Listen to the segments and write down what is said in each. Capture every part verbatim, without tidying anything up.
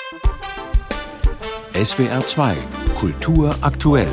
S W R zwei Kultur aktuell.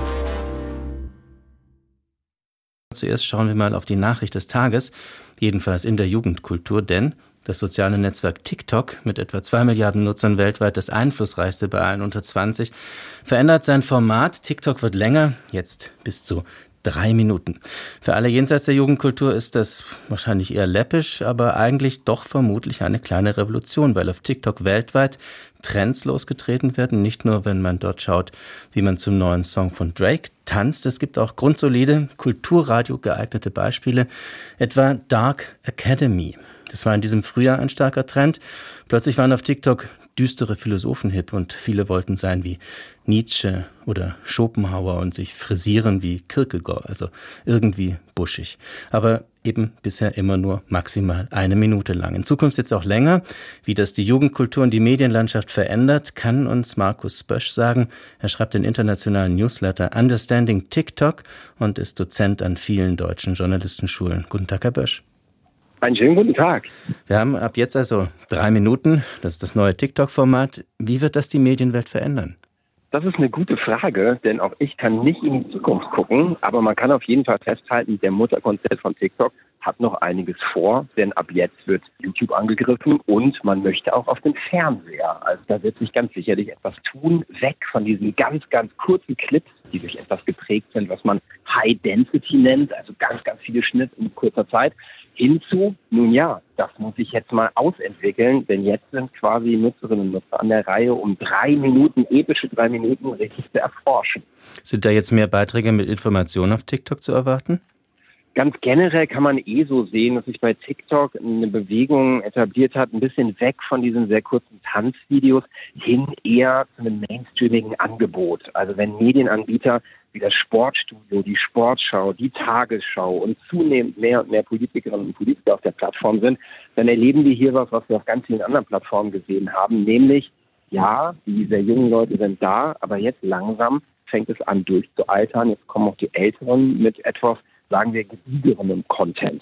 Zuerst schauen wir mal auf die Nachricht des Tages, jedenfalls in der Jugendkultur, denn das soziale Netzwerk TikTok, mit etwa zwei Milliarden Nutzern weltweit das einflussreichste bei allen unter zwanzig, verändert sein Format. TikTok wird länger, jetzt bis zu drei Minuten. Für alle jenseits der Jugendkultur ist das wahrscheinlich eher läppisch, aber eigentlich doch vermutlich eine kleine Revolution, weil auf TikTok weltweit Trends losgetreten werden. Nicht nur, wenn man dort schaut, wie man zum neuen Song von Drake tanzt. Es gibt auch grundsolide, Kulturradio geeignete Beispiele, etwa Dark Academy. Das war in diesem Frühjahr ein starker Trend. Plötzlich waren auf TikTok düstere Philosophen hip und viele wollten sein wie Nietzsche oder Schopenhauer und sich frisieren wie Kierkegaard, also irgendwie buschig. Aber eben bisher immer nur maximal eine Minute lang. In Zukunft jetzt auch länger. Wie das die Jugendkultur und die Medienlandschaft verändert, kann uns Markus Bösch sagen. Er schreibt den internationalen Newsletter Understanding TikTok und ist Dozent an vielen deutschen Journalistenschulen. Guten Tag, Herr Bösch. Einen schönen guten Tag. Wir haben ab jetzt also drei Minuten. Das ist das neue TikTok-Format. Wie wird das die Medienwelt verändern? Das ist eine gute Frage, denn auch ich kann nicht in die Zukunft gucken, aber man kann auf jeden Fall festhalten, der Mutterkonzern von TikTok hat noch einiges vor, denn ab jetzt wird YouTube angegriffen und man möchte auch auf den Fernseher. Also da wird sich ganz sicherlich etwas tun, weg von diesen ganz, ganz kurzen Clips, die durch etwas geprägt sind, was man High Density nennt, also ganz, ganz viele Schnitte in kurzer Zeit, hinzu, nun ja, das muss ich jetzt mal ausentwickeln, denn jetzt sind quasi Nutzerinnen und Nutzer an der Reihe, um drei Minuten, epische drei Minuten richtig zu erforschen. Sind da jetzt mehr Beiträge mit Informationen auf TikTok zu erwarten? Ganz generell kann man eh so sehen, dass sich bei TikTok eine Bewegung etabliert hat, ein bisschen weg von diesen sehr kurzen Tanzvideos hin eher zu einem mainstreamigen Angebot. Also wenn Medienanbieter wie das Sportstudio, die Sportschau, die Tagesschau und zunehmend mehr und mehr Politikerinnen und Politiker auf der Plattform sind, dann erleben wir hier was, was wir auf ganz vielen anderen Plattformen gesehen haben, nämlich, ja, die sehr jungen Leute sind da, aber jetzt langsam fängt es an durchzualtern. Jetzt kommen auch die Älteren mit etwas, sagen wir, gediegenem Content.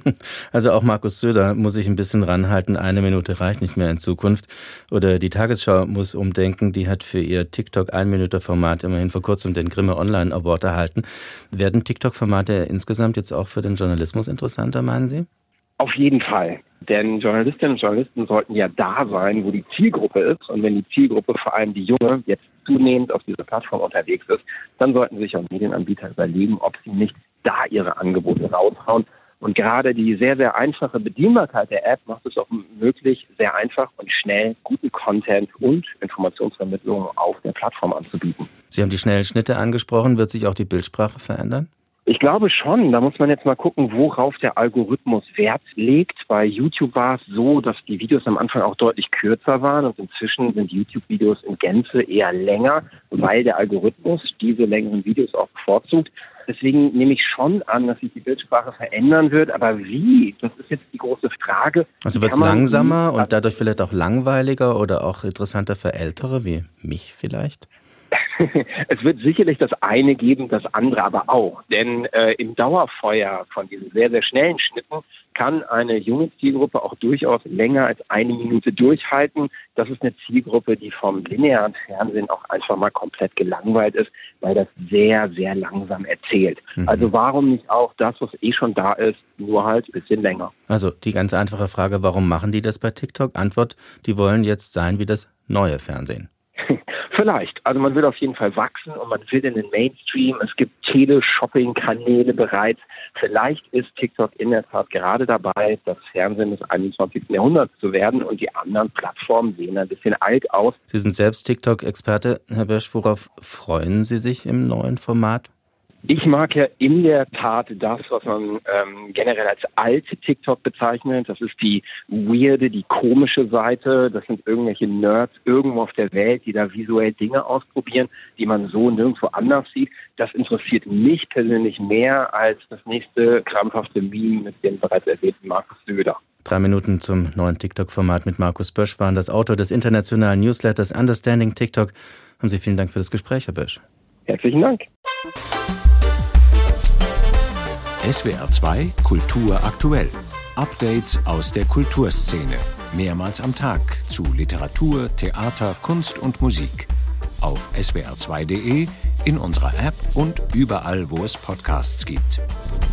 Also auch Markus Söder muss sich ein bisschen ranhalten. Eine Minute reicht nicht mehr in Zukunft. Oder die Tagesschau muss umdenken. Die hat für ihr TikTok-Ein-Minute-Format immerhin vor kurzem den Grimme Online Award erhalten. Werden TikTok-Formate insgesamt jetzt auch für den Journalismus interessanter, meinen Sie? Auf jeden Fall. Denn Journalistinnen und Journalisten sollten ja da sein, wo die Zielgruppe ist. Und wenn die Zielgruppe, vor allem die Junge, jetzt zunehmend auf dieser Plattform unterwegs ist, dann sollten sich auch Medienanbieter überlegen, ob sie nicht da ihre Angebote raushauen. Und gerade die sehr, sehr einfache Bedienbarkeit der App macht es auch möglich, sehr einfach und schnell guten Content und Informationsvermittlung auf der Plattform anzubieten. Sie haben die schnellen Schnitte angesprochen. Wird sich auch die Bildsprache verändern? Ich glaube schon. Da muss man jetzt mal gucken, worauf der Algorithmus Wert legt. Bei YouTube war es so, dass die Videos am Anfang auch deutlich kürzer waren und inzwischen sind YouTube-Videos in Gänze eher länger, weil der Algorithmus diese längeren Videos auch bevorzugt. Deswegen nehme ich schon an, dass sich die Bildsprache verändern wird. Aber wie? Das ist jetzt die große Frage. Also wird es langsamer und dadurch vielleicht auch langweiliger oder auch interessanter für Ältere wie mich vielleicht? Es wird sicherlich das eine geben, das andere aber auch. Denn äh, im Dauerfeuer von diesen sehr, sehr schnellen Schnitten kann eine junge Zielgruppe auch durchaus länger als eine Minute durchhalten. Das ist eine Zielgruppe, die vom linearen Fernsehen auch einfach mal komplett gelangweilt ist, weil das sehr, sehr langsam erzählt. Mhm. Also warum nicht auch das, was eh schon da ist, nur halt ein bisschen länger? Also die ganz einfache Frage, warum machen die das bei TikTok? Antwort, die wollen jetzt sein wie das neue Fernsehen. Vielleicht. Also man will auf jeden Fall wachsen und man will in den Mainstream. Es gibt Tele-Shopping-Kanäle bereits. Vielleicht ist TikTok in der Tat gerade dabei, das Fernsehen des einundzwanzigsten Jahrhunderts zu werden und die anderen Plattformen sehen ein bisschen alt aus. Sie sind selbst TikTok-Experte, Herr Bösch. Worauf freuen Sie sich im neuen Format? Ich mag ja in der Tat das, was man ähm, generell als alte TikTok bezeichnet. Das ist die weirde, die komische Seite. Das sind irgendwelche Nerds irgendwo auf der Welt, die da visuell Dinge ausprobieren, die man so nirgendwo anders sieht. Das interessiert mich persönlich mehr als das nächste krampfhafte Meme mit dem bereits erwähnten Markus Söder. Drei Minuten zum neuen TikTok-Format mit Markus Bösch waren das Autor des internationalen Newsletters Understanding TikTok. Haben Sie vielen Dank für das Gespräch, Herr Bösch. Herzlichen Dank. S W R zwei Kultur aktuell. Updates aus der Kulturszene. mehrmals am Tag zu Literatur, Theater, Kunst und Musik. Auf S W R zwei Punkt de, in unserer App und überall, wo es Podcasts gibt.